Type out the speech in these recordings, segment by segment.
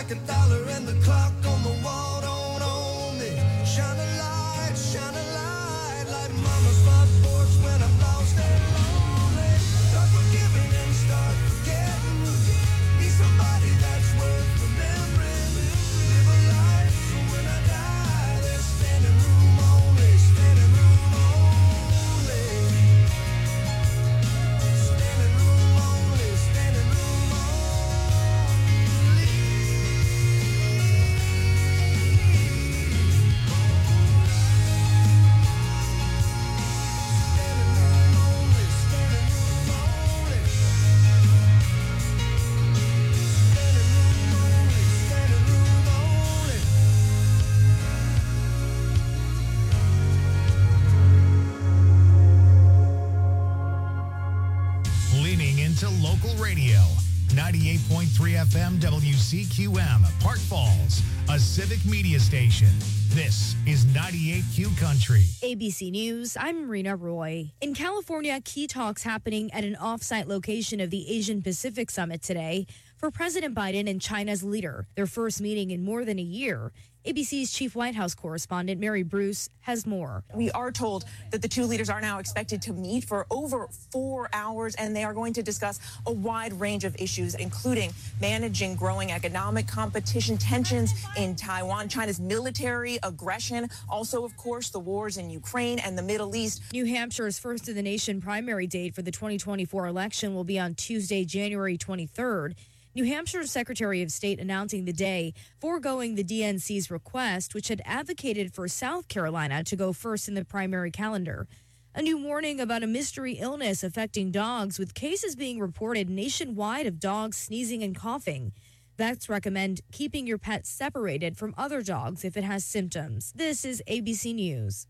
like $1 and the clock on the wall don't own me. Shine a light like mama's front porch when I'm lost and lonely. Start forgiving and start forgetting. Be somebody that's worth remembering. Live a life so when I die there's standing room only. Standing room only. Standing room only. Standing room only. Leaning into local radio. 98.3 FM WCQM, Park Falls, a civic media station. This is 98Q Country. ABC News, I'm Rena Roy. In California, key talks happening at an off-site location of the Asian Pacific Summit today for President Biden and China's leader, their first meeting in more than a year. ABC's chief White House correspondent Mary Bruce has more. We are told that the two leaders are now expected to meet for over 4 hours, and they are going to discuss a wide range of issues, including managing growing economic competition, tensions in Taiwan, China's military aggression, also, of course, the wars in Ukraine and the Middle East. New Hampshire's first of the nation primary date for the 2024 election will be on Tuesday, January 23rd. New Hampshire's Secretary of State announcing the day, foregoing the DNC's request, which had advocated for South Carolina to go first in the primary calendar. A new warning about a mystery illness affecting dogs, with cases being reported nationwide of dogs sneezing and coughing. Vets recommend keeping your pet separated from other dogs if it has symptoms. This is ABC News.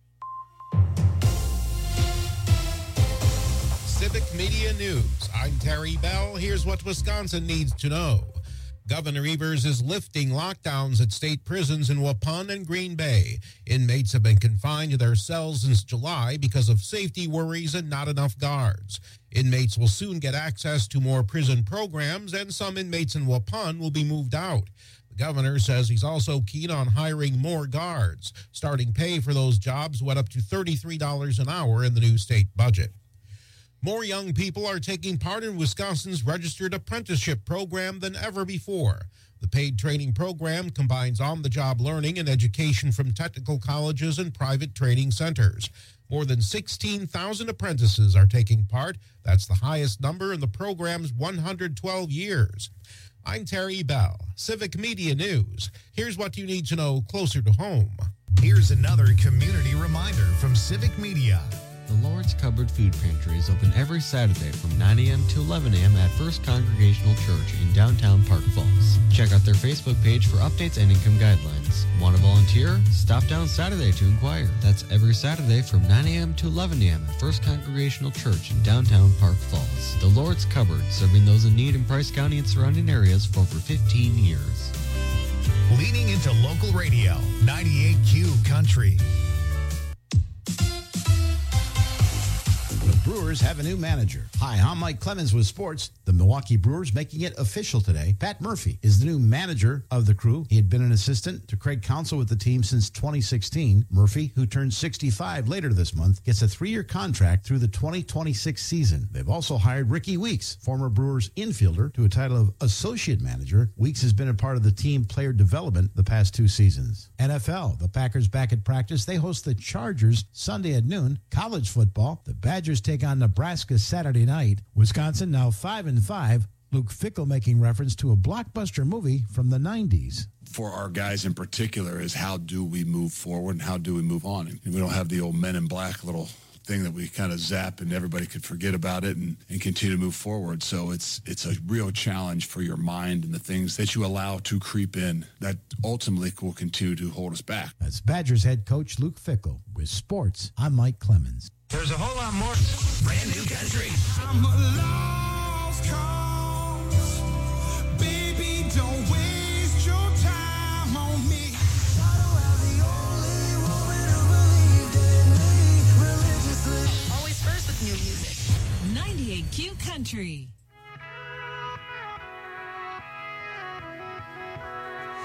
Civic Media News. I'm Terry Bell. Here's what Wisconsin needs to know. Governor Evers is lifting lockdowns at state prisons in Waupun and Green Bay. Inmates have been confined to their cells since July because of safety worries and not enough guards. Inmates will soon get access to more prison programs, and some inmates in Waupun will be moved out. The governor says he's also keen on hiring more guards. Starting pay for those jobs went up to $33 an hour in the new state budget. More young people are taking part in Wisconsin's registered apprenticeship program than ever before. The paid training program combines on-the-job learning and education from technical colleges and private training centers. More than 16,000 apprentices are taking part. That's the highest number in the program's 112 years. I'm Terry Bell, Civic Media News. Here's what you need to know closer to home. Here's another community reminder from Civic Media. The Lord's Cupboard Food Pantry is open every Saturday from 9 a.m. to 11 a.m. at First Congregational Church in downtown Park Falls. Check out their Facebook page for updates and income guidelines. Want to volunteer? Stop down Saturday to inquire. That's every Saturday from 9 a.m. to 11 a.m. at First Congregational Church in downtown Park Falls. The Lord's Cupboard, serving those in need in Price County and surrounding areas for over 15 years. Leaning into local radio, 98Q Country. The Brewers have a new manager. Hi, I'm Mike Clemens with sports. The Milwaukee Brewers making it official today. Pat Murphy is the new manager of the crew. He had been an assistant to Craig Counsell with the team since 2016. Murphy, who turns 65 later this month, gets a 3-year contract through the 2026 season. They've also hired Ricky Weeks, former Brewers infielder, to a title of associate manager. Weeks has been a part of the team player development the past 2 seasons. NFL, the Packers back at practice. They host the Chargers Sunday at noon. College football, the Badgers take on Nebraska Saturday night. Wisconsin now 5-5. Luke Fickell making reference to a blockbuster movie from the 90s. For our guys in particular is how do we move forward and how do we move on? And we don't have the old Men in Black little thing that we kind of zap and everybody could forget about it and continue to move forward. So it's a real challenge for your mind and the things that you allow to creep in that ultimately will continue to hold us back. That's Badgers head coach Luke Fickell. With sports, I'm Mike Clemens. There's a whole lot more. Brand new country. I'm a lost cause. Baby, don't waste your time on me. Always first with new music. 98Q Country.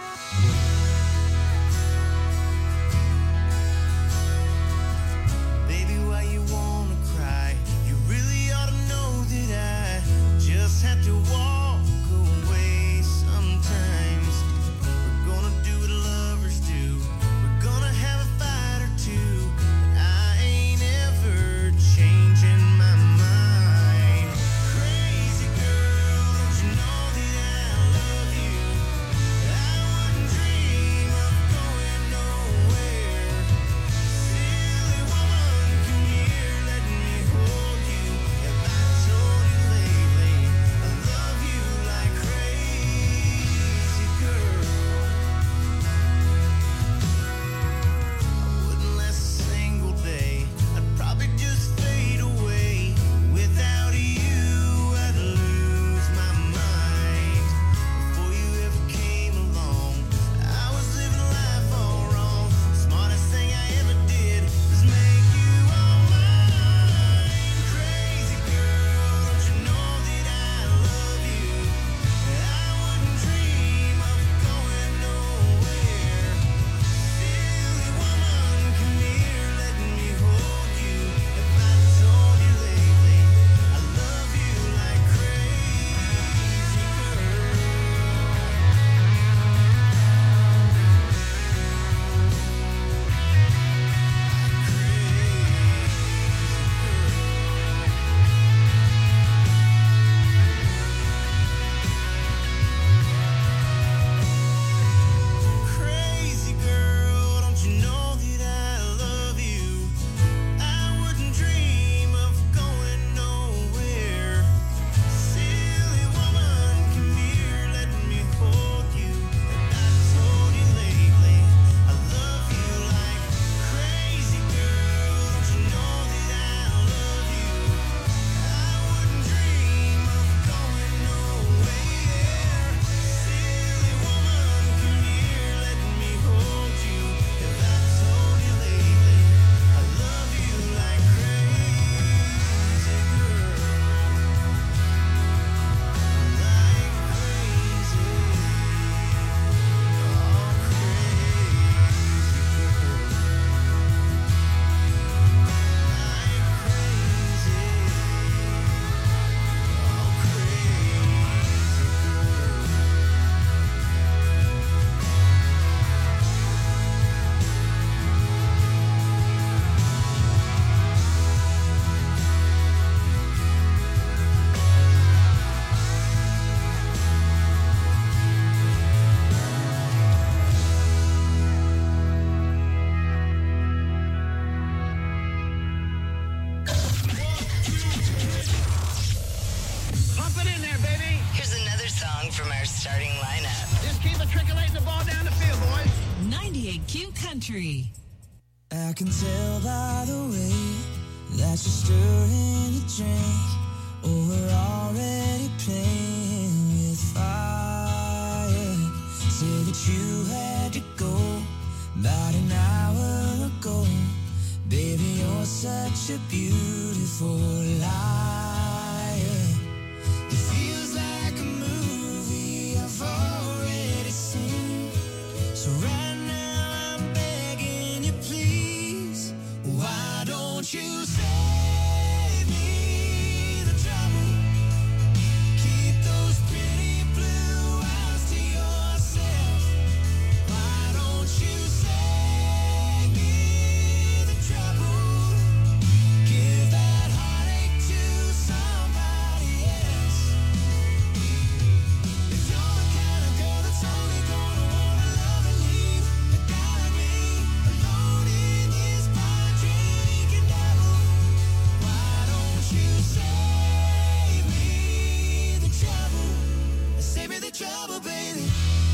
from our starting lineup. Just keep matriculating the ball down the field, boys. 98Q Country. I can tell by the way that you're stirring your drink. Oh, we're already playing with fire. Say that you had to go about an hour ago. Baby, you're such a beautiful liar. It feels like a movie I've already seen. So right now I'm begging you, please. Why don't you save me the trouble? Keep those pretty blue eyes to yourself. Why don't you save me the trouble? Give that heartache to somebody else. If you're the kind of girl that's only gonna wanna love and leave a guy like me alone in his bar drinking devil, why don't you save me the trouble? Save me the trouble, baby.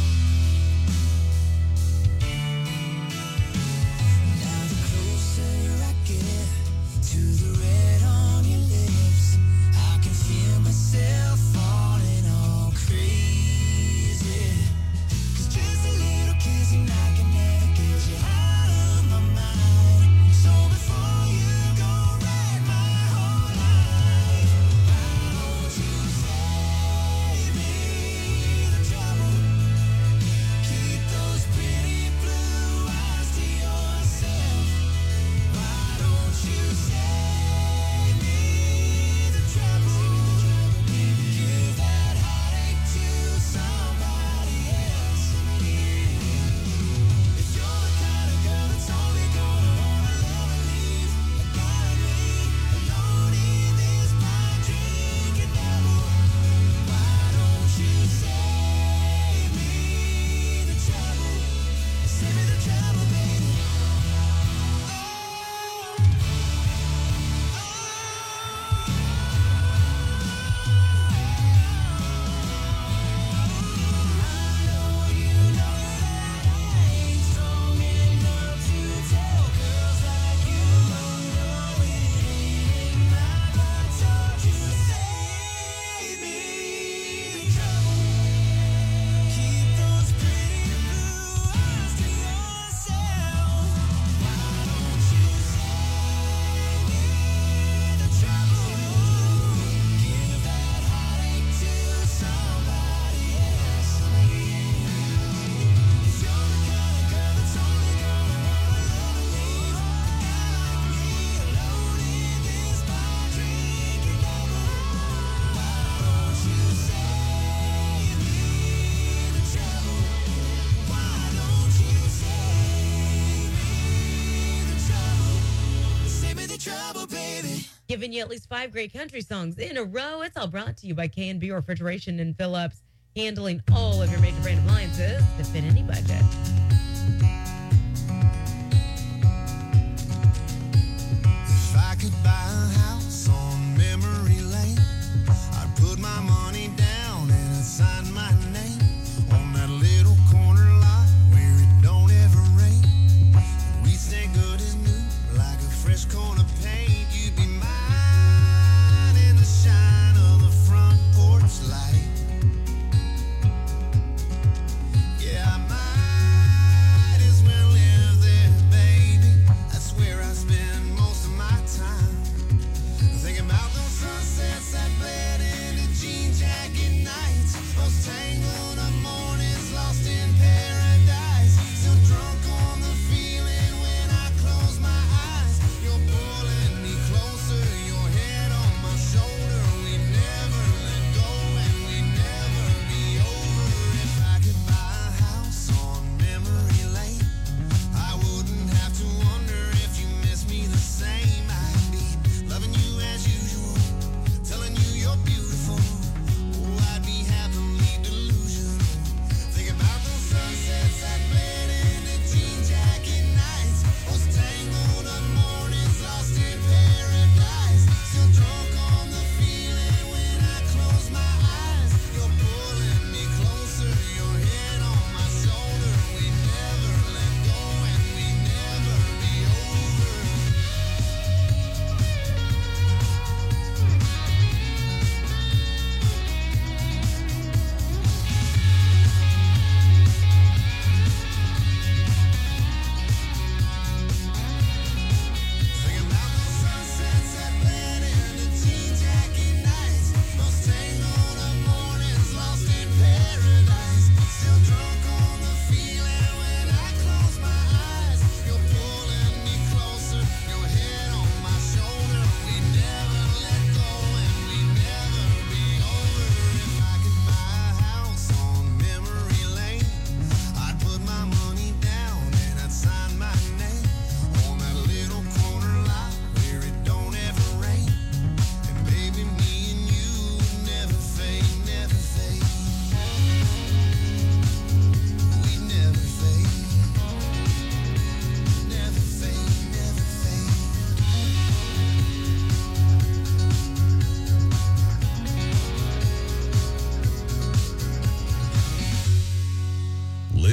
Now the closer I get to the red on your lips, I can feel myself falling all crazy. 'Cause just a little kiss and I can never get you out of my mind. So before you go wreck my whole life, why don't you save me the trouble? Keep those pretty blue eyes to yourself. Why don't you save me the trouble? Give that heartache to somebody else. If you're the kind of girl that's only gonna wanna love and leave a guy like me alone in this bar drinking devil, why don't you save me the trouble? Save me the trouble, baby. Giving you at least 5 great country songs in a row. It's all brought to you by K&B Refrigeration and Phillips, handling all of your major brand appliances to fit any budget. If I could buy a house on memory lane, I'd put my money down and I'd sign my name on that little corner lot where it don't ever rain. And we stay good as new, like a fresh coat of paint. You'd be mine in the shine of the front porch light. Yeah, I might as well live there, baby. That's where I spend most of my time. Thinking about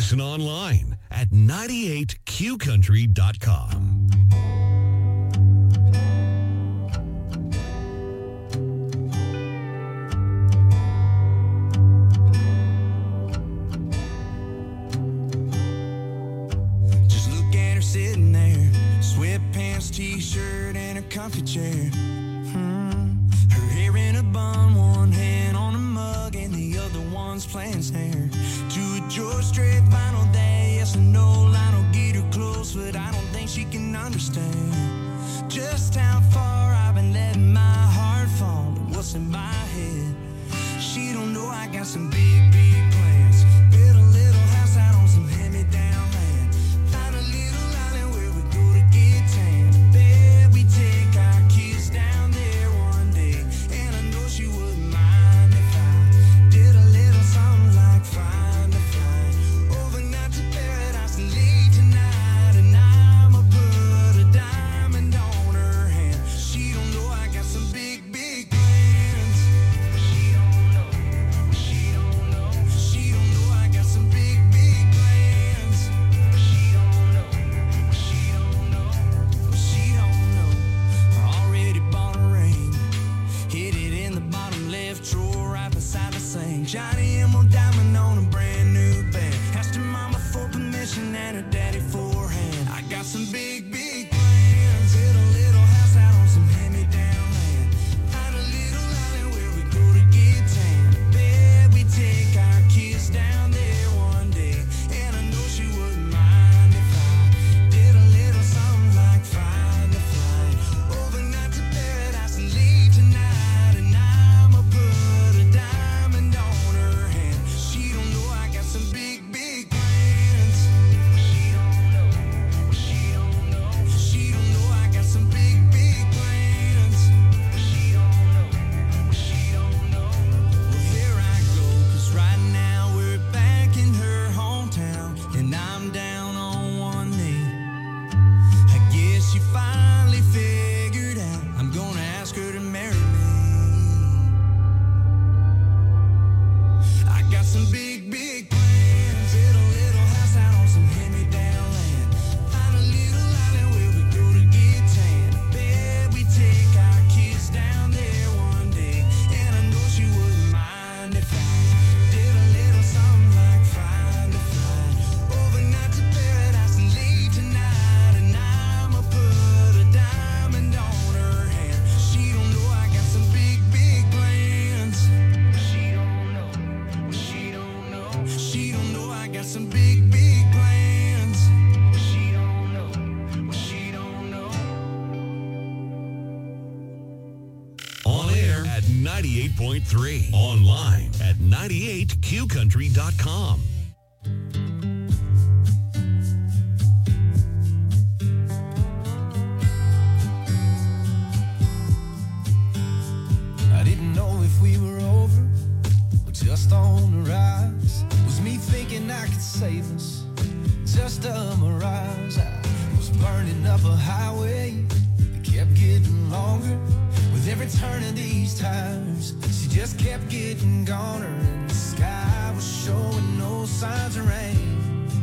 Listen online at 98qcountry.com. Just look at her sitting there, sweatpants, t-shirt, and a comfy chair. Her hair in a bun, one hand on a mug, and the other one's playing snare. To a George Strait vinyl day, yes or no, Lionel get her close, but I don't think she can understand just how far I've been letting my heart fall to what's in my head. She don't know I got some big, big plans. Build a little house out on some hand-me-down land. Find a little island where we go to get tan. Bet we take our kids down there one day, and I know she wouldn't mind if I did a little something like find a flight overnight to paradise late tonight, and I'ma put a diamond on her hand. She don't know I got some big, big plans. She don't know. She don't know. She don't know I got some big, big plans. She don't know. She don't know. She don't know. I already bought a ring. Hid it in the bottom left drawer right beside the sink. Johnny Emerald diamond on a brand new band. Asked her mama for permission and her daddy for a hand. I got some big, big plans. Build a little house out on some hand-me-down land. Find a little island where we go to get tan. Bet we take our kids down there one day, and I know she wouldn't mind if I did a little something like find a flight overnight to paradise late tonight, and I'ma put a diamond on her hand. She don't know I got some big, big plans. She don't know. She don't know. She don't know I got some big, big plans. She don't know. She don't know. Well, here I go, 'cause right now we're back in her hometown, and I'm down on one knee. I guess she finally figured out I'm gonna ask her to marry me. I got some big, big plans. Build a little house out on some hand-me-down land. Find a little island where we go to get tan. Bet we take our kids down there one day, and I know she wouldn't mind if I did a little something like find a flight overnight to paradise late tonight, and I'ma put a diamond on her hand. She don't know I got some big, big plans. She don't know. She don't know. She don't know I got some big, big plans. She don't know. She don't know. On air at 98.3. Online at 98qcountry.com. I didn't know if we were over or just on the rise. Was me thinking I could save us just a mirage? I was burning up a highway that kept getting longer with every turn of these tires. She just kept getting goner, and the sky was showing no signs of rain.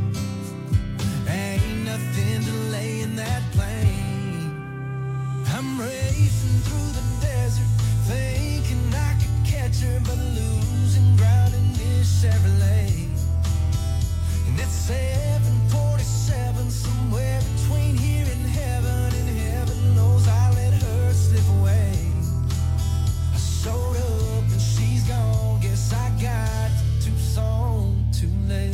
Ain't nothing delaying that plane. I'm racing through the desert, thinking I could catch her, but losing ground in this Chevrolet. And it's 747, somewhere between here and heaven knows I let her slip away. I showed up and she's gone, guess I got to Tucson too late.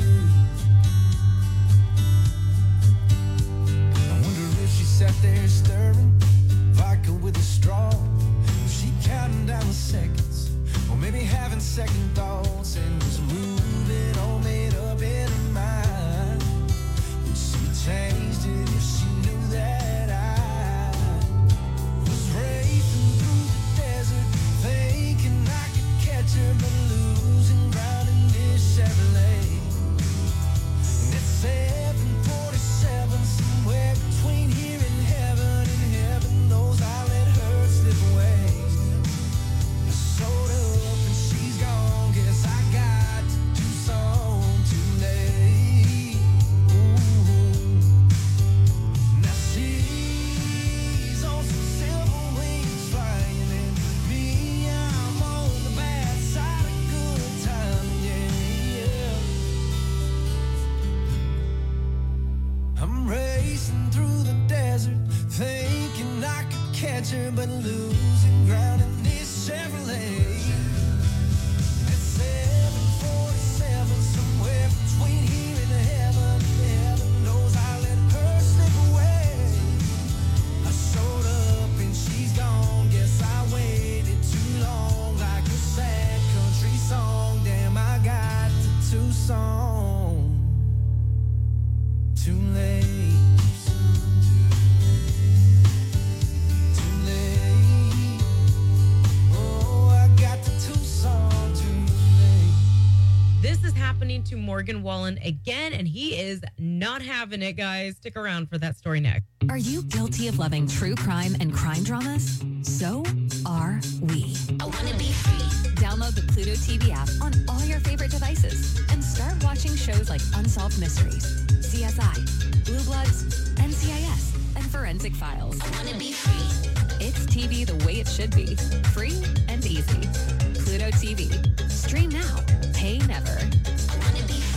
I wonder if she sat there stirring vodka with a straw. Was she counting down the seconds, or maybe having second thoughts, and was moving all made up in her mind? Would she have changed it if she knew that I was racing through the desert, thinking I could catch her, but losing ground in this Chevrolet? And it's 747, somewhere between here and heaven knows I let her slip away. I showed up and she's gone, guess I racing through the desert, thinking I could catch her, but losing ground in this Chevrolet. At 747, somewhere between here and heaven knows I let her slip away. I showed up and she's gone. Guess I waited too long, like a sad country song. Damn, I got to Tucson too late. Too late. Oh, I got to Tucson too late. This is happening to Morgan Wallen again, and he is not having it, guys. Stick around for that story next. Are you guilty of loving true crime and crime dramas? So are we. I want to be free. Download the Pluto TV app on all your favorite devices and start watching shows like Unsolved Mysteries, CSI, Blue Bloods, NCIS, and Forensic Files. I want to be free. It's TV the way it should be. Free and easy. Pluto TV. Stream now. Pay never. I want to be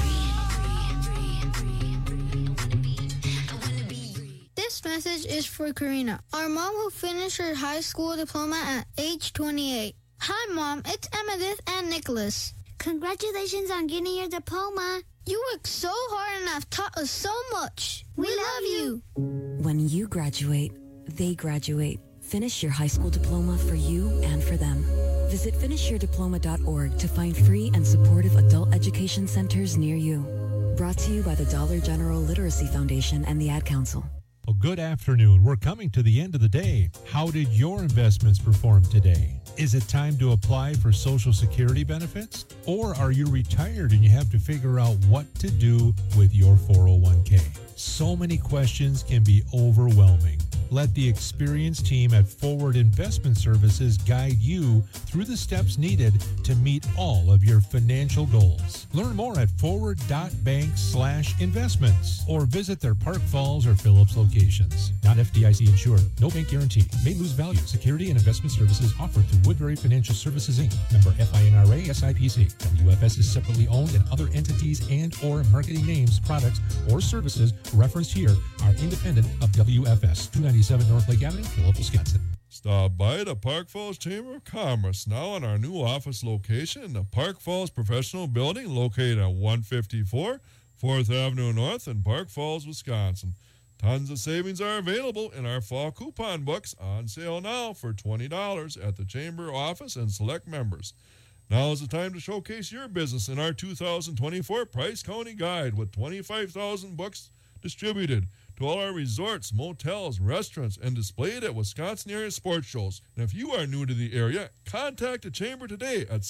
This message is for Karina, our mom who finished her high school diploma at age 28. Hi, Mom. It's Emmettith and Nicholas. Congratulations on getting your diploma. You worked so hard and have taught us so much. We love you. When you graduate, they graduate. Finish your high school diploma for you and for them. Visit finishyourdiploma.org to find free and supportive adult education centers near you. Brought to you by the Dollar General Literacy Foundation and the Ad Council. Well, good afternoon. We're coming to the end of the day. How did your investments perform today? Is it time to apply for Social Security benefits? Or are you retired and you have to figure out what to do with your 401k? So many questions can be overwhelming. Let the experienced team at Forward Investment Services guide you through the steps needed to meet all of your financial goals. Learn more at forward.bank/investments or visit their Park Falls or Phillips locations. Not FDIC insured. No bank guarantee. May lose value. Security and investment services offered through Woodbury Financial Services, Inc. Member FINRA SIPC. WFS is separately owned, and other entities and or marketing names, products, or services referenced here are independent of WFS. 297 North Lake Avenue, Phillips, Wisconsin. Stop by the Park Falls Chamber of Commerce now in our new office location in the Park Falls Professional Building located at 154 4th Avenue North in Park Falls, Wisconsin. Tons of savings are available in our fall coupon books on sale now for $20 at the Chamber office and select members. Now is the time to showcase your business in our 2024 Price County Guide with 25,000 books distributed to all our resorts, motels, restaurants, and displayed at Wisconsin area sports shows. And if you are new to the area, contact the Chamber today at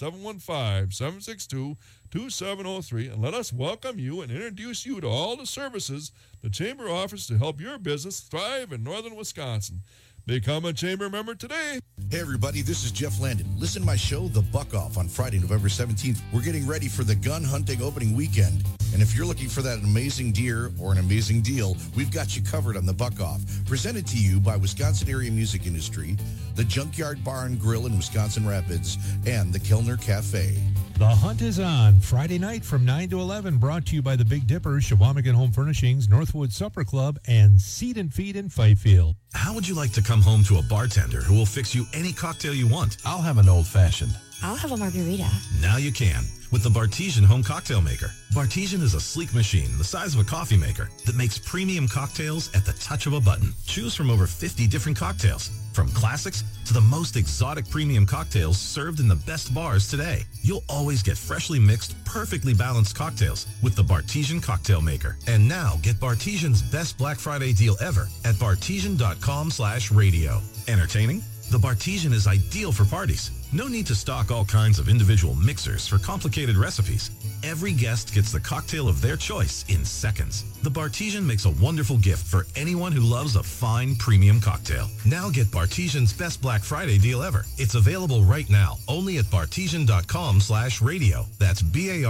715-762-2703 and let us welcome you and introduce you to all the services the Chamber offers to help your business thrive in northern Wisconsin. Become a Chamber member today. Hey, everybody, this is Jeff Landon. Listen to my show, The Buck Off, on Friday, November 17th. We're getting ready for the gun hunting opening weekend. And if you're looking for that amazing deer or an amazing deal, we've got you covered on The Buck Off. Presented to you by Wisconsin Area Music Industry, the Junkyard Bar and Grill in Wisconsin Rapids, and the Kellner Cafe. The hunt is on Friday night from 9 to 11, brought to you by the Big Dipper, Shawamigan Home Furnishings, Northwood Supper Club, and Seed and Feed in Fifield. How would you like to come home to a bartender who will fix you any cocktail you want? I'll have an old-fashioned. I'll have a margarita. Now you can with the Bartesian Home Cocktail Maker. Bartesian is a sleek machine the size of a coffee maker that makes premium cocktails at the touch of a button. Choose from over 50 different cocktails, from classics to the most exotic premium cocktails served in the best bars today. You'll always get freshly mixed, perfectly balanced cocktails with the Bartesian Cocktail Maker. And now get Bartesian's best Black Friday deal ever at bartesian.com/radio. Entertaining? The Bartesian is ideal for parties. No need to stock all kinds of individual mixers for complicated recipes. Every guest gets the cocktail of their choice in seconds. The Bartesian makes a wonderful gift for anyone who loves a fine premium cocktail. Now get Bartesian's best Black Friday deal ever. It's available right now only at bartesian.com/radio. That's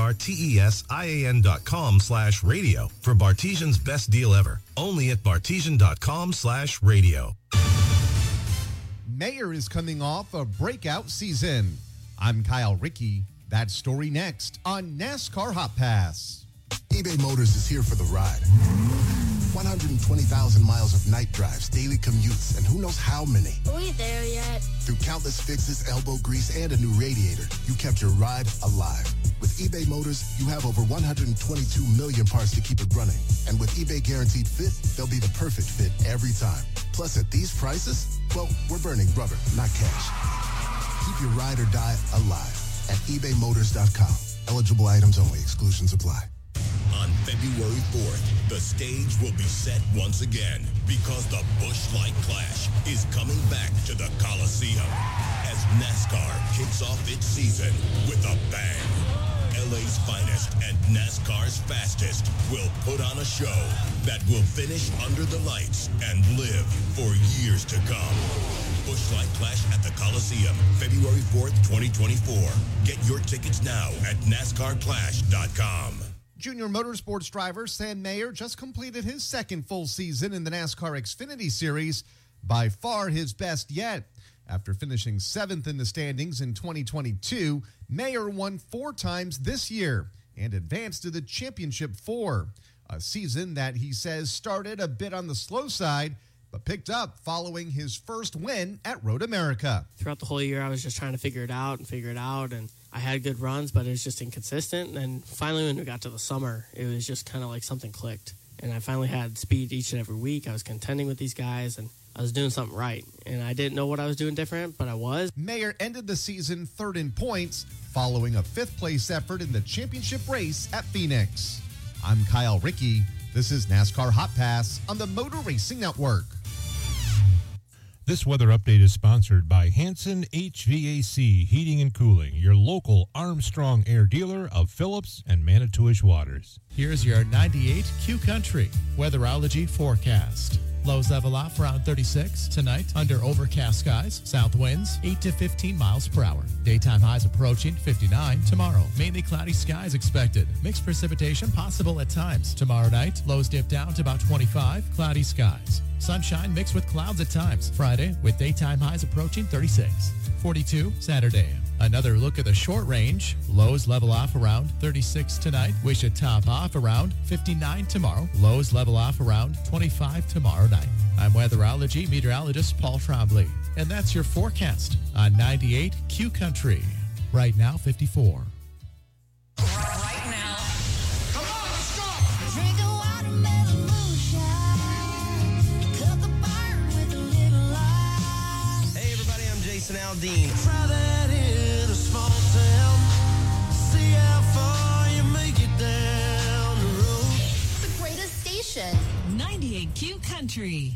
BARTESIAN.com/radio for Bartesian's best deal ever. Only at bartesian.com/radio. Mayer is coming off a breakout season. I'm Kyle Rickey. That story next on NASCAR Hot Pass. eBay Motors is here for the ride. 120,000 miles of night drives, daily commutes, and who knows how many. Are we there yet? Through countless fixes, elbow grease, and a new radiator, you kept your ride alive. With eBay Motors, you have over 122 million parts to keep it running. And with eBay Guaranteed Fit, they'll be the perfect fit every time. Plus, at these prices, well, we're burning rubber, not cash. Keep your ride or die alive at ebaymotors.com. Eligible items only. Exclusions apply. On February 4th, the stage will be set once again because the Busch Light Clash is coming back to the Coliseum as NASCAR kicks off its season with a bang. LA's finest and NASCAR's fastest will put on a show that will finish under the lights and live for years to come. Busch Light Clash at the Coliseum, February 4th, 2024. Get your tickets now at NASCARClash.com. Junior Motorsports driver Sam Mayer just completed his second full season in the NASCAR Xfinity Series, by far his best yet. After finishing 7th in the standings in 2022, Mayer won 4 times this year and advanced to the championship 4, a season that he says started a bit on the slow side, but picked up following his first win at Road America. Throughout the whole year, I was just trying to figure it out, and I had good runs, but it was just inconsistent. And finally, when we got to the summer, it was just kind of like something clicked. And I finally had speed each and every week. I was contending with these guys, and I was doing something right. And I didn't know what I was doing different, but I was. Mayer ended the season 3rd in points, following a 5th-place effort in the championship race at Phoenix. I'm Kyle Rickey. This is NASCAR Hot Pass on the Motor Racing Network. This weather update is sponsored by Hanson HVAC Heating and Cooling, your local Armstrong Air dealer of Phillips and Manitowish Waters. Here's your 98 Q Country weatherology forecast. Lows level off around 36 tonight under overcast skies. South winds 8 to 15 miles per hour. Daytime highs approaching 59 tomorrow. Mainly cloudy skies expected. Mixed precipitation possible at times. Tomorrow night, lows dip down to about 25. Cloudy skies. Sunshine mixed with clouds at times. Friday with daytime highs approaching 36. 42 Saturday. Another look at the short range. Lows level off around 36 tonight. We should top off around 59 tomorrow. Lows level off around 25 tomorrow night. I'm weatherology meteorologist Paul Trombley. And that's your forecast on 98 Q Country. Right now, 54. Right now. Come on, let's go. Drink a watermelon moonshine. Cook a burn with a little lime. Hey, everybody, I'm Jason Aldean. Try that in a small town. See how far you make it down the road. The greatest station. 98 Q Country.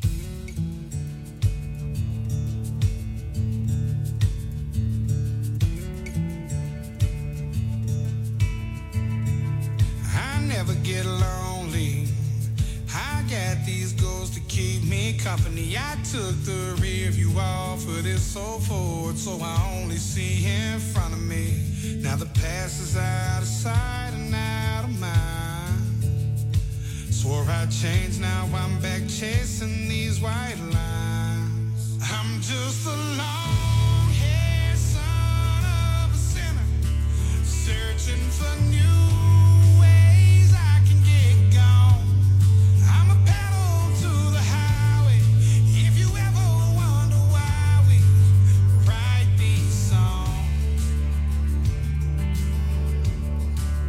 I never get lonely. I got these goals to keep me company. I took the rear view off of this so forward, so I only see in front of me. Now the past is out of sight and out of mind. Swore I'd change, now I'm back chasing these white lines. I'm just a long-haired son of a sinner, searching for new ways I can get gone. I'm a pedal to the highway. If you ever wonder why we write these songs,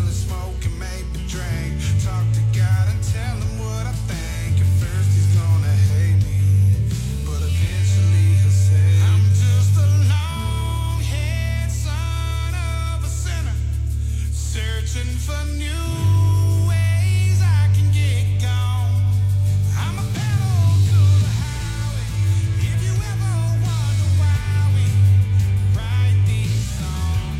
the smoke and make me drink. Talk to God and tell him what I think. At first he's gonna hate me, but eventually he'll say, I'm just a long-haired son of a sinner, searching for new ways I can get gone. I'm a pedal to the highway. If you ever wonder why we write these songs,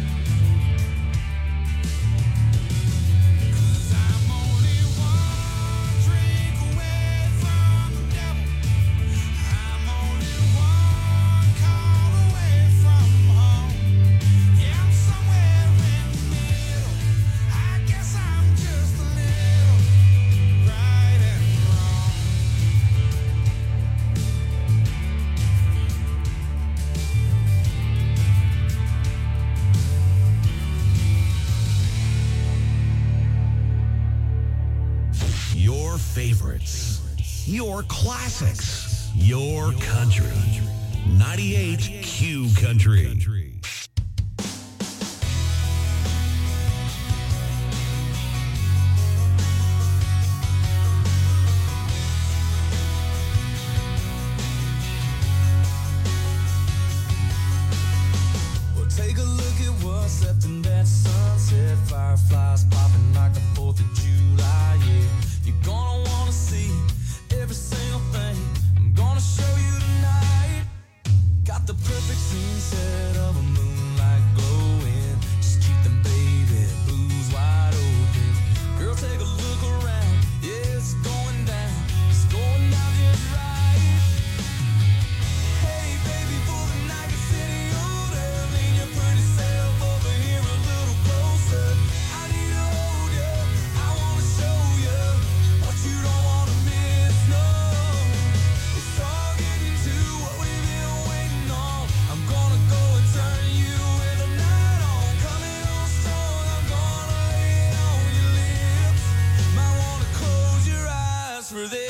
'cause I'm only one drink away from the devil. I'm only one call away from home. Yeah, I'm somewhere in the middle. I guess I'm just a little right and wrong. Your favorites, your classics, your country. 98 Q Country. Well, take a look at what's left in that sunset. Fireflies popping like the 4th of July, yeah. You're gonna wanna see every single thing I'm gonna show you tonight. Got the perfect scene set of a moonlight glowing. Just keep them baby blues wide open. Girl, take a look around. Yeah, it's going down. It's going down just right. Hey, baby, for the night, it's any older. Lean your pretty self over here a little closer. I need to hold you. I wanna show you what you don't wanna miss. No, it's all getting to what we've been waiting on. I'm gonna go and turn you with the night on. Coming on strong, I'm gonna lay it on your lips. Might wanna close your eyes for this.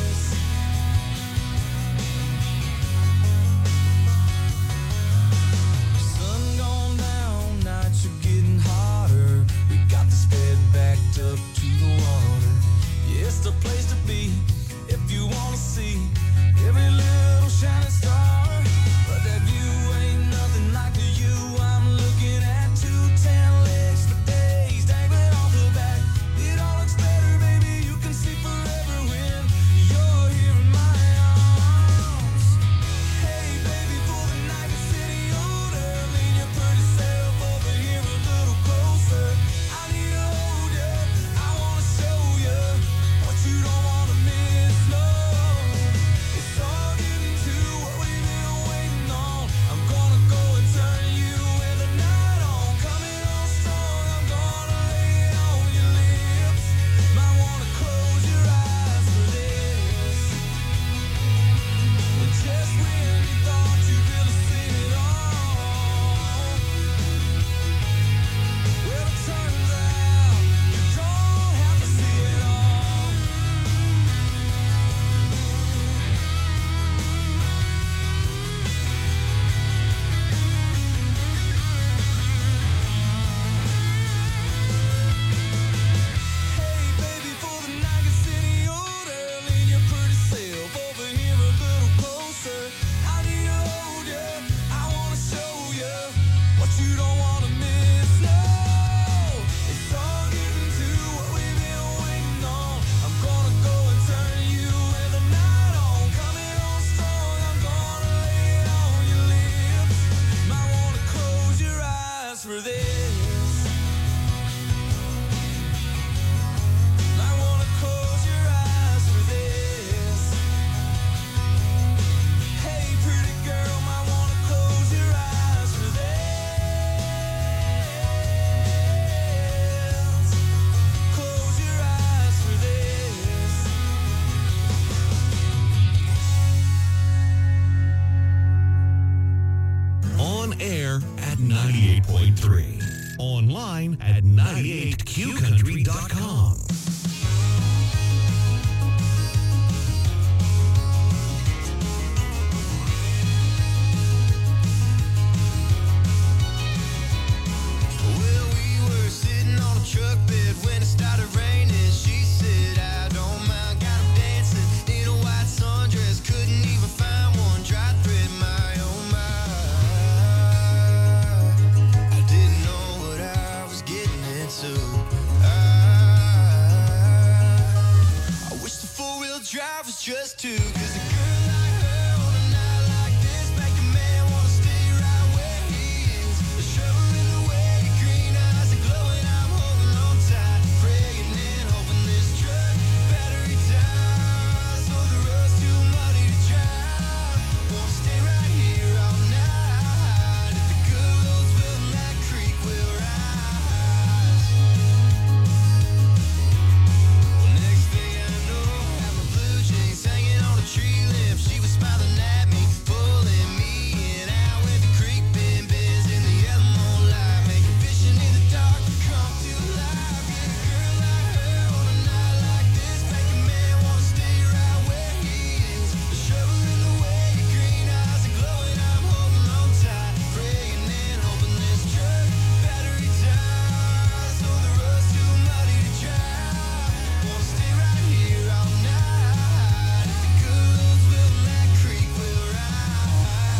Sun gone down, nights are getting hotter. We got this bed backed up to the water. Yeah, it's the place to be if you wanna see every little shining star. But that view ain't nothing like the you I'm looking at. 210 legs for days dangling off the back. It all looks better, baby. You can see forever when you're here in my arms. Hey, baby, for the night, it's any older. Lean your pretty self over here a little closer. I need to hold you. I wanna show you what you don't wanna miss. No, it's all getting to what we've been waiting on. I'm gonna go and turn you with the night on. Coming on strong, I'm gonna lay it on your lips. Might wanna close your eyes for this. And just when you thought you really seen it all, well, it turns out you don't have to see it all. Hey, baby, for the night gets any older. Lean your pretty self over here a little closer. I need to hold you. I wanna show you what you don't wanna miss. No, it's all getting to what we've been waiting on. I'm gonna go and turn you with the night on. Coming on strong, I'm gonna lay it on your lips. Might wanna close your eyes for this. Might wanna close your eyes for this. Hey, pretty girl, might wanna close your eyes for this. Close your eyes for this. On air at 98.3. Online at 98qcountry.com. Well, we were sitting on a truck I wish the four-wheel drive was just two, 'cause a girl like her on a night like this make a man wanna stay right where he is. A shovel in the way, green eyes are glowing, I'm holding on tight, praying and hoping this truck battery dies, so the road's too muddy to drive. Won't stay right here all night, if the good roads will that creek will rise. Well, next thing I know, I have my blue jeans hanging on a tree limb. She was smiling at me, pulling me in, out with the creek bends in the yellow moonlight, making vision in the dark come to life. Yeah, a girl like her on a night like this make a man wanna stay right where he is. A shovel in the way, green eyes are glowing, I'm holding on tight, praying and hoping this truck battery dies, so the road's too muddy to drive. Wanna stay right here all night, if the good roads will that creek will rise.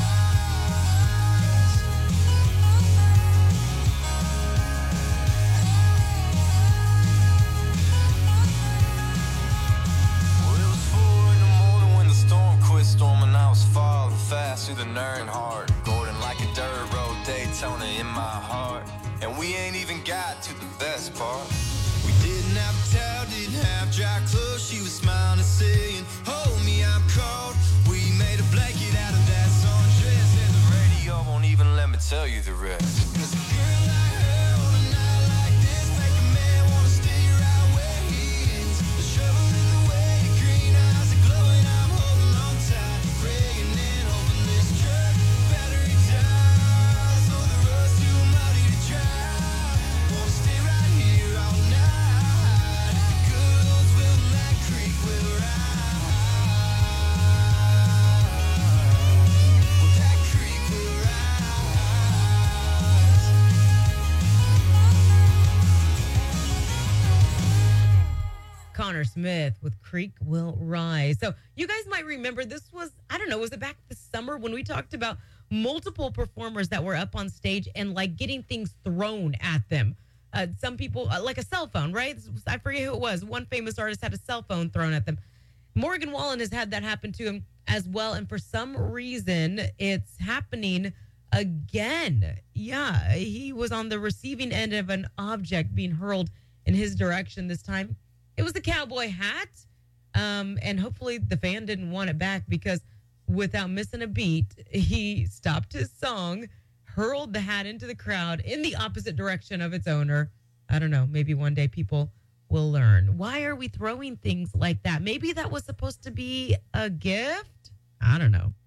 Well, it was 4 in the morning when the storm quit storming. I was falling fast through the Nernhart, Gordon like a dirt road Daytona in my heart. And we ain't even got to the best part. We didn't have a towel, didn't have dry clothes. She was smiling and saying, hold me, I'm cold. We made a blanket out of that sundress, and the radio won't even let me tell you the rest. 'Cause a girl like her on a night like this make a man wanna stay right where he is. A shovel in the way, green eyes are glowing, I'm holding on tight, praying and hoping this truck battery dies, so the road's too muddy to drive. Wanna stay right here all night, if the good roads will that creek will rise. Well, that creek will Connor Smith with Creek Will Rise. So you guys might remember this was, I don't know, was it back this summer when we talked about multiple performers that were up on stage and like getting things thrown at them? Some people, like a cell phone, right? I forget who it was. One famous artist had a cell phone thrown at them. Morgan Wallen has had that happen to him as well. And for some reason, it's happening again. Yeah, he was on the receiving end of an object being hurled in his direction this time. It was a cowboy hat. And hopefully the fan didn't want it back, because without missing a beat, he stopped his song, hurled the hat into the crowd in the opposite direction of its owner. I don't know. Maybe one day people will learn. Why are we throwing things like that? Maybe that was supposed to be a gift? I don't know.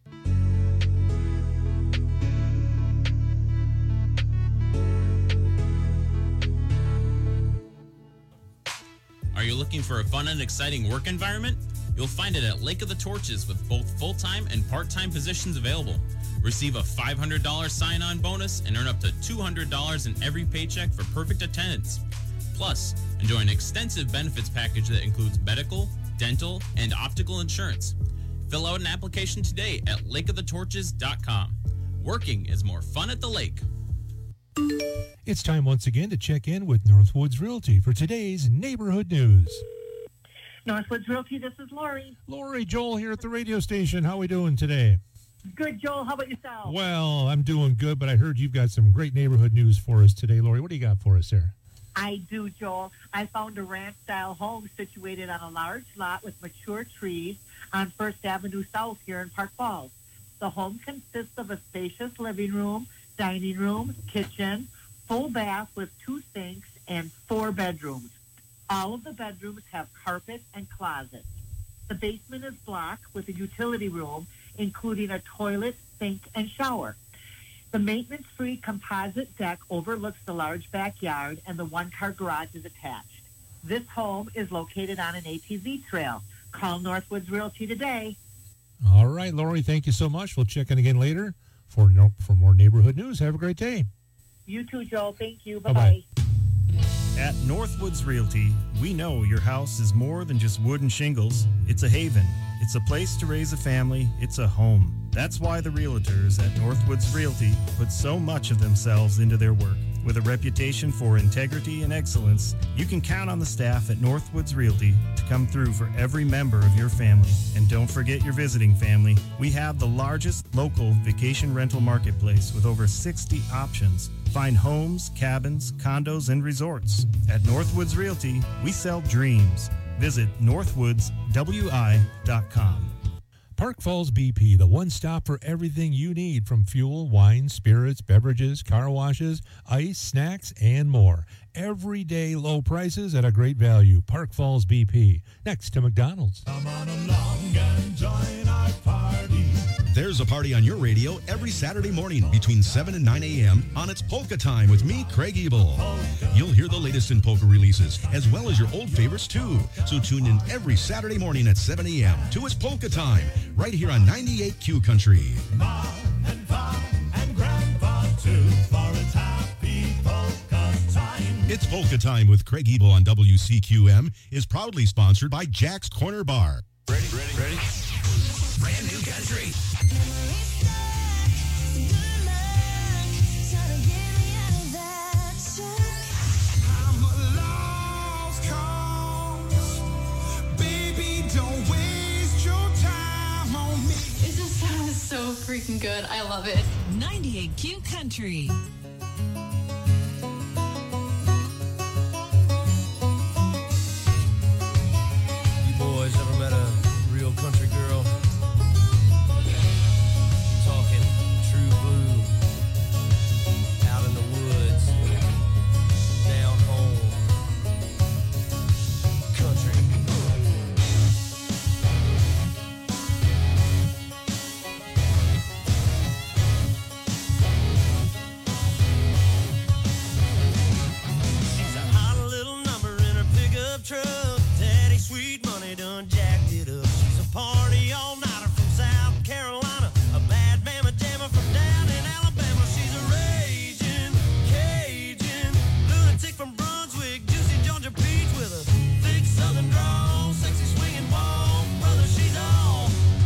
Are you looking for a fun and exciting work environment? You'll find it at Lake of the Torches with both full-time and part-time positions available. Receive a $500 sign-on bonus and earn up to $200 in every paycheck for perfect attendance. Plus, enjoy an extensive benefits package that includes medical, dental, and optical insurance. Fill out an application today at lakeofthetorches.com. Working is more fun at the lake. It's time once again to check in with Northwoods Realty for today's neighborhood news. Northwoods Realty, this is Lori. Lori, Joel here at the radio station. How are we doing today? Good, Joel. How about yourself? Well, I'm doing good, but I heard you've got some great neighborhood news for us today. Lori, what do you got for us here? I do, Joel. I found a ranch-style home situated on a large lot with mature trees on First Avenue South here in Park Falls. The home consists of a spacious living room, dining room, kitchen, full bath with 2 sinks, and 4 bedrooms. All of the bedrooms have carpet and closets. The basement is block with a utility room, including a toilet, sink, and shower. The maintenance-free composite deck overlooks the large backyard, and the 1-car garage is attached. This home is located on an ATV trail. Call Northwoods Realty today. All right, Lori, thank you so much. We'll check in again later for more neighborhood news. Have a great day. You too, Joel. Thank you. Bye-bye. At Northwoods Realty, we know your house is more than just wood and shingles. It's a haven. It's a place to raise a family. It's a home. That's why the realtors at Northwoods Realty put so much of themselves into their work. With a reputation for integrity and excellence, you can count on the staff at Northwoods Realty to come through for every member of your family. And don't forget your visiting family. We have the largest local vacation rental marketplace with over 60 options. Find homes, cabins, condos, and resorts. At Northwoods Realty, we sell dreams. Visit northwoodswi.com. Park Falls BP, the one stop for everything you need from fuel, wine, spirits, beverages, car washes, ice, snacks, and more. Everyday low prices at a great value. Park Falls BP, next to McDonald's. Come on along and join our party. There's a party on your radio every Saturday morning between 7 and 9 a.m. on It's Polka Time with me, Craig Ebel. You'll hear the latest in polka releases, as well as your old favorites, too. So tune in every Saturday morning at 7 a.m. to It's Polka Time, right here on 98Q Country. Mom and Pop and Grandpa, too, for its happy polka time. It's Polka Time with Craig Ebel on WCQM is proudly sponsored by Jack's Corner Bar. Ready? Brand new country. I'm a lost cause. Baby, don't waste your time on me. It just sounds so freaking good. I love it. 98Q Country. You boys ever met a real country girl? Talking true blue, out in the woods, down home, country. She's a hot little number in her pickup truck. Daddy sweet money done jacked it up. She's a party all-nighter from South Carolina. A bad mama jammer from down in Alabama. She's a raging Cajun lunatic from Brunswick. Juicy Georgia peach with a thick southern drawl. Sexy swinging wall. Brother, she's all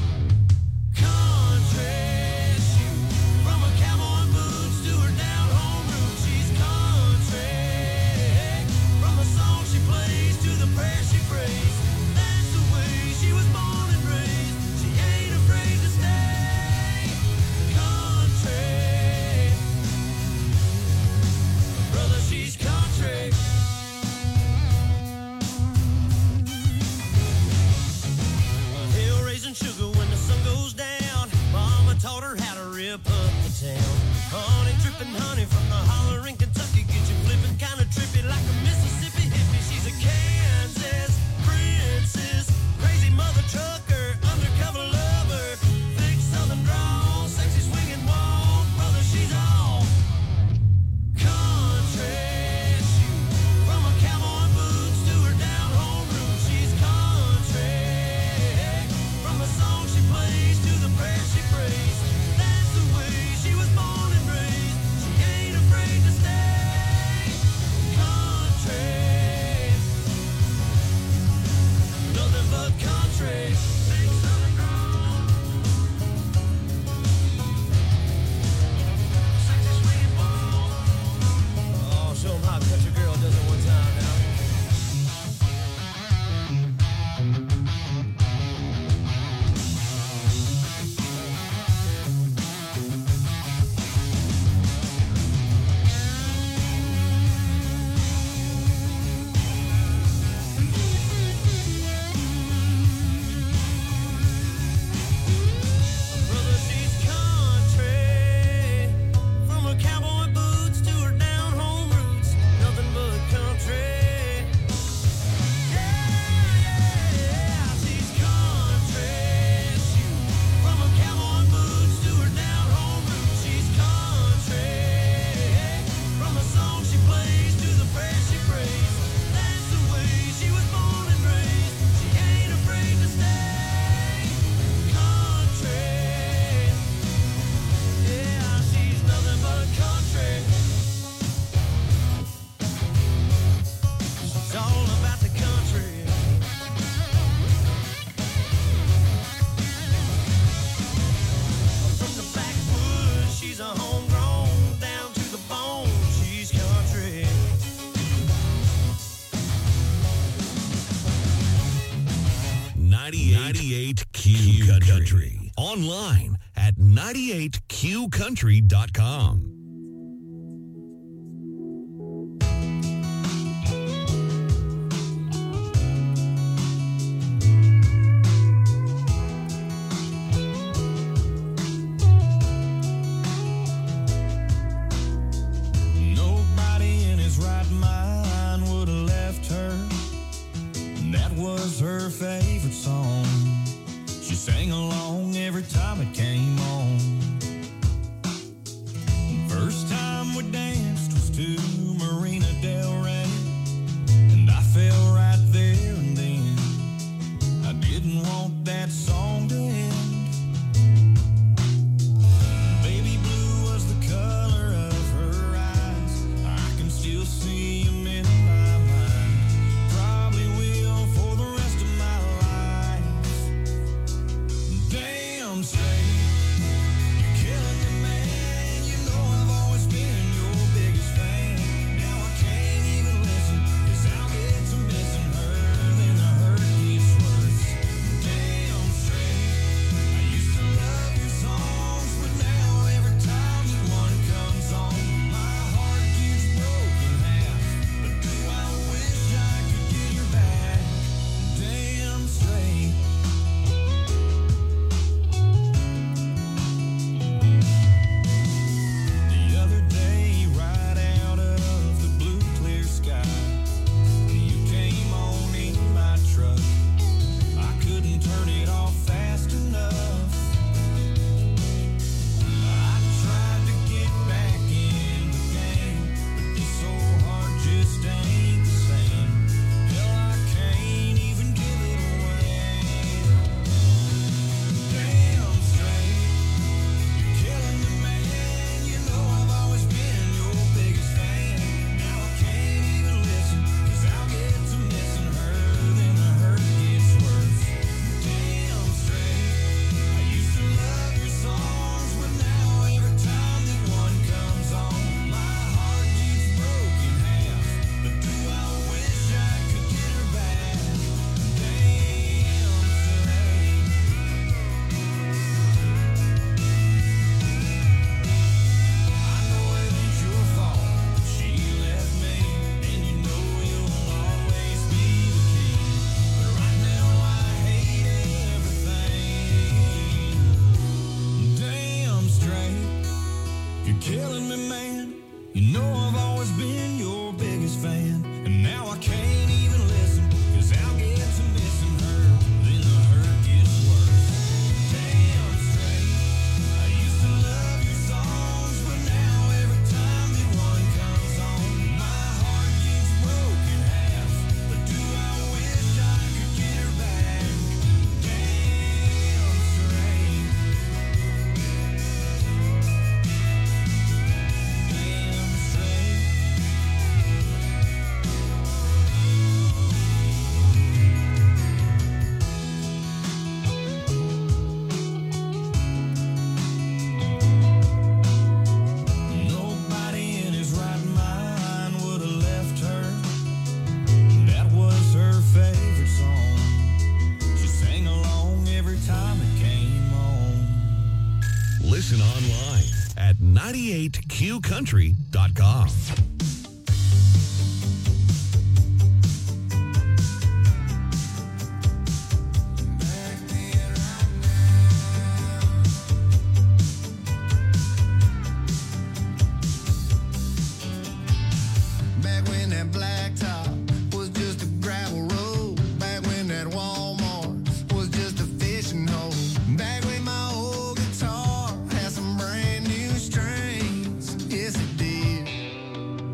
country. From her cowboy boots to her down home roots. She's country. From the song she plays to the prayer she prays. That's the way she was born and raised. She ain't afraid to stay country. Brother, she's country. Hill raising sugar when the sun goes down. Mama taught her how to rip up the town. Honey dripping honey from the holler in Kentucky. Get you flipping kind of trippy like a Mississippi hippie. She's a Kansas princess, crazy mother truck. Q Country. Online at 98QCountry.com. Nobody in his right mind would have left her. That was her favorite song. She sang along every time it came on. First time we danced was to Marina Del Rey, and I fell right there and then. I didn't want that song to end. Baby blue was the color of her eyes. I can still see them in my mind. Probably will for the rest of my life. Damn straight, you're killing me, man. You know I've always been your biggest fan. Now I can't even listen, 'cause I'll get to missing her, then the hurt gets worse. Damn straight, I used to love your songs, but now every time that one comes on, my heart gets broken half. But do I wish I could get her back? Damn straight. The other day, right out of the blue clear sky, you came on in my truck. I couldn't turn it off fast enough. I tried to get back in the game, but this old heart just ain't the same. Hell, I can't even give it away. Damn straight, you're killing me, man. You know I've always been your biggest fan. Now I can't even listen, 'cause I'll get to missing her, then the hurt gets worse. Damn straight, I used to love your songs, but now every time that one comes on, my heart keeps broken half. But do I wish I could get her back? Damn straight. I know it ain't your fault that she left me, and you know you'll always be the king. But right now I hate everything. Damn straight, you're killing me, man. You know I've always been your biggest fan, and now I can't even listen, 'cause I'll get to missing her, then the hurt gets worse. Damn straight, I used to love your songs, but now every time that one comes on, my heart gets broken half. But do I wish I could get her back? Damn straight. Damn straight. Nobody in his right mind would have left her. That was her favorite song. She sang along every time it came on. Listen online at 98QCountry.com. Back when that blacktop was just a gravel road. Back when that Walmart was just a fishing hole. Back when my old guitar had some brand new strings. Yes, it did.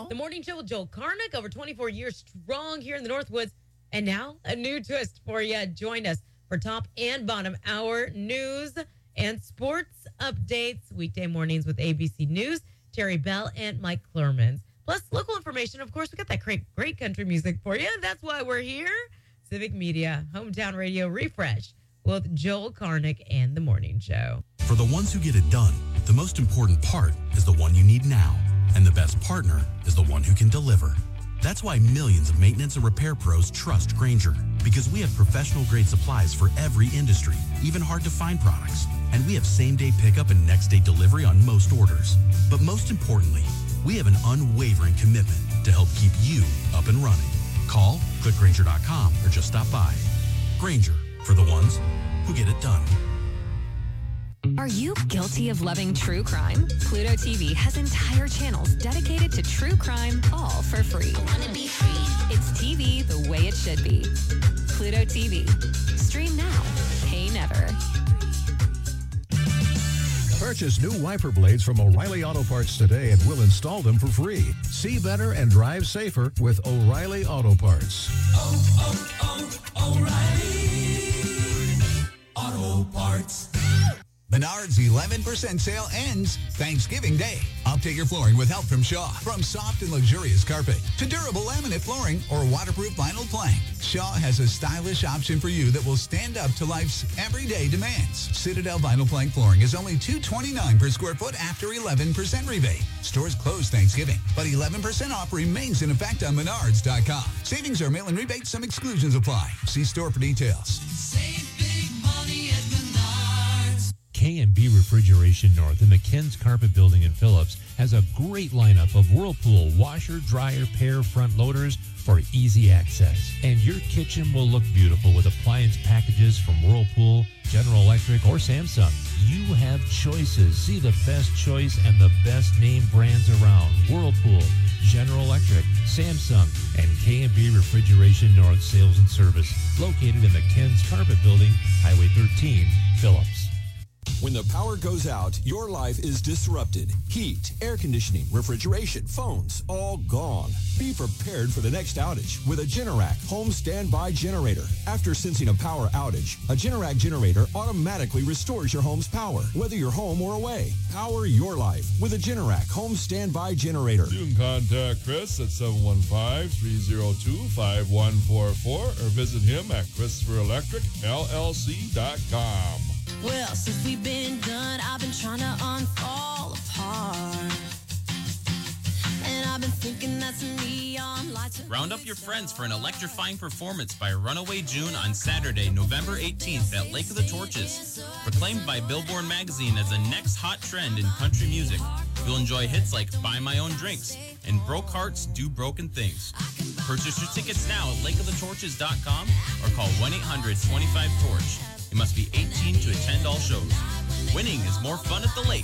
The Morning Show with Joel Karnick, over 24 years strong here in the Northwoods. And now, a new twist for you. Join us for top and bottom hour news and sports updates. Weekday mornings with ABC News, Terry Bell and Mike Clermans. Plus, local information. Of course, we got that great country music for you. That's why we're here. Civic Media, Hometown Radio Refresh with Joel Karnick and The Morning Show. For the ones who get it done, the most important part is the one you need now. And the best partner is the one who can deliver. That's why millions of maintenance and repair pros trust Grainger, because we have professional-grade supplies for every industry, even hard-to-find products. And we have same-day pickup and next-day delivery on most orders. But most importantly, we have an unwavering commitment to help keep you up and running. Call, click Grainger.com, or just stop by. Grainger, for the ones who get it done. Are you guilty of loving true crime? Pluto TV has entire channels dedicated to true crime, all for free. I wanna be free. It's TV the way it should be. Pluto TV. Stream now. Pay never. Purchase new wiper blades from O'Reilly Auto Parts today and we'll install them for free. See better and drive safer with O'Reilly Auto Parts. O'Reilly Auto Parts. Menards 11% sale ends Thanksgiving Day. Update your flooring with help from Shaw. From soft and luxurious carpet to durable laminate flooring or waterproof vinyl plank, Shaw has a stylish option for you that will stand up to life's everyday demands. Citadel vinyl plank flooring is only $229 per square foot after 11% rebate. Stores close Thanksgiving, but 11% off remains in effect on Menards.com. Savings are mail-in rebates. Some exclusions apply. See store for details. Save big money at Menards. K&B Refrigeration North in the Ken's Carpet Building in Phillips has a great lineup of Whirlpool washer, dryer, pair, front loaders for easy access. And your kitchen will look beautiful with appliance packages from Whirlpool, General Electric, or Samsung. You have choices. See the best choice and the best name brands around. Whirlpool, General Electric, Samsung, and K&B Refrigeration North Sales and Service, located in the Ken's Carpet Building, Highway 13, Phillips. When the power goes out, your life is disrupted. Heat, air conditioning, refrigeration, phones, all gone. Be prepared for the next outage with a Generac home standby generator. After sensing a power outage, a Generac generator automatically restores your home's power, whether you're home or away. Power your life with a Generac home standby generator. You can contact Chris at 715-302-5144 or visit him at ChristopherElectricLLC.com. Well, since we've been done, I've been trying to unfall apart. And I've been thinking that's neon lights. Round up your friends for an electrifying performance by Runaway June on Saturday, November 18th at Lake of the Torches. Proclaimed by Billboard Magazine as the next hot trend in country music, you'll enjoy hits like Buy My Own Drinks and Broke Hearts Do Broken Things. Purchase your tickets now at lakeofthetorches.com or call 1-800-25-TORCH. You must be 18 to attend all shows. Winning is more fun at the lake.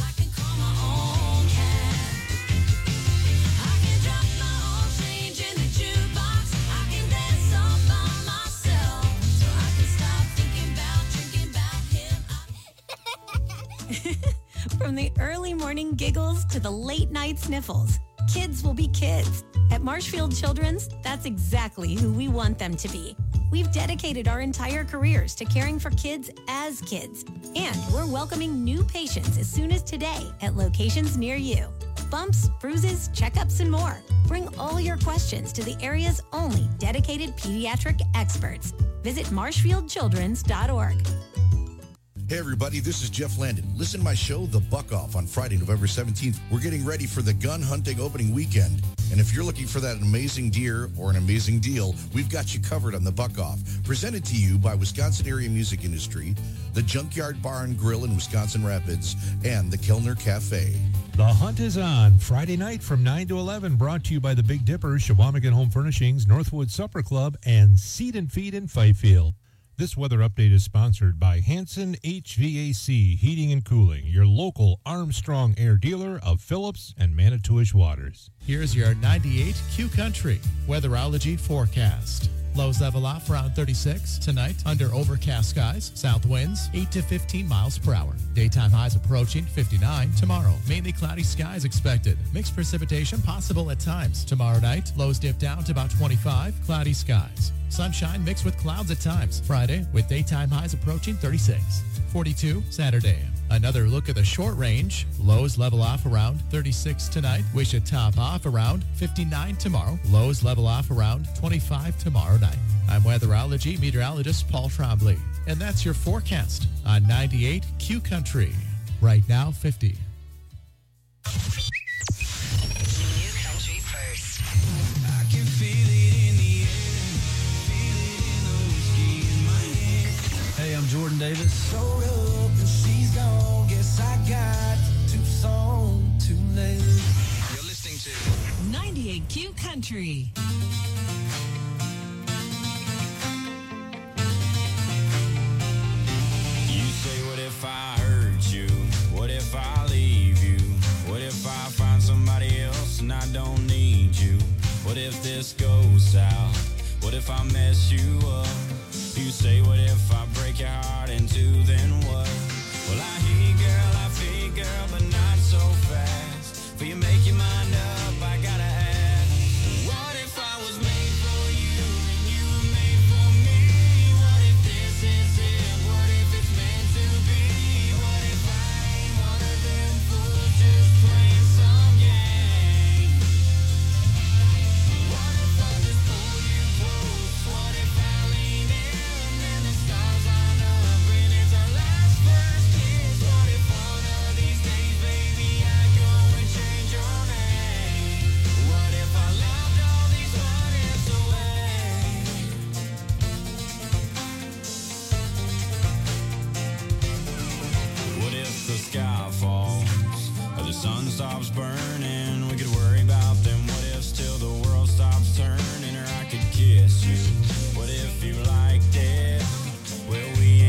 From the early morning giggles to the late night sniffles, kids will be kids. At Marshfield Children's, that's exactly who we want them to be. We've dedicated our entire careers to caring for kids as kids. And we're welcoming new patients as soon as today at locations near you. Bumps, bruises, checkups, and more. Bring all your questions to the area's only dedicated pediatric experts. Visit marshfieldchildrens.org. Hey everybody, this is Jeff Landon. Listen to my show, The Buck Off, on Friday, November 17th. We're getting ready for the gun hunting opening weekend. And if you're looking for that amazing deer or an amazing deal, we've got you covered on The Buck Off. Presented to you by Wisconsin Area Music Industry, the Junkyard Bar and Grill in Wisconsin Rapids, and the Kellner Cafe. The hunt is on Friday night from 9 to 11, brought to you by the Big Dipper, Shawamigan Home Furnishings, Northwood Supper Club, and Seed and Feed in Fifield. This weather update is sponsored by Hanson HVAC Heating and Cooling, your local Armstrong Air dealer of Phillips and Manitowish Waters. Here's your 98 Q Country weatherology forecast. Lows level off around 36. Tonight, under overcast skies. South winds 8 to 15 miles per hour. Daytime highs approaching 59. Tomorrow, mainly cloudy skies expected. Mixed precipitation possible at times. Tomorrow night, lows dip down to about 25. Cloudy skies. Sunshine mixed with clouds at times. Friday, with daytime highs approaching 36. 42 Saturday. Another look at the short range. Lows level off around 36 tonight. We should top off around 59 tomorrow. Lows level off around 25 tomorrow night. I'm weatherology meteorologist Paul Trombley. And that's your forecast on 98 Q Country. Right now, 50. Country first. I can feel it in the air. Feel it in the whiskey in my hand. Hey, I'm Jordan Davis. Showed up and she's gone. Guess I got too soon, too late. You're listening to 98 Q Country. You say, what if I hurt you? What if I leave you? What if I find somebody else and I don't need you? What if this goes south? What if I mess you up? You say, what if I break your heart in two, then what? Well, I hear you, girl, I feel you, girl, but not so fast. For you make your mind up, I gotta ask. What if I was made for you and you were made for me? What if this is it? What if it's meant to be? What if I ain't one of them fools just playing some game? What if I just pull you close? What if I lean in and the stars line up and it's our last first kiss? What if one of these days, baby, I go and change your name? What if I loved all these what ifs away? What if the sky falls or the sun stops burning? We could worry about them what ifs till the world stops turning, or I could kiss you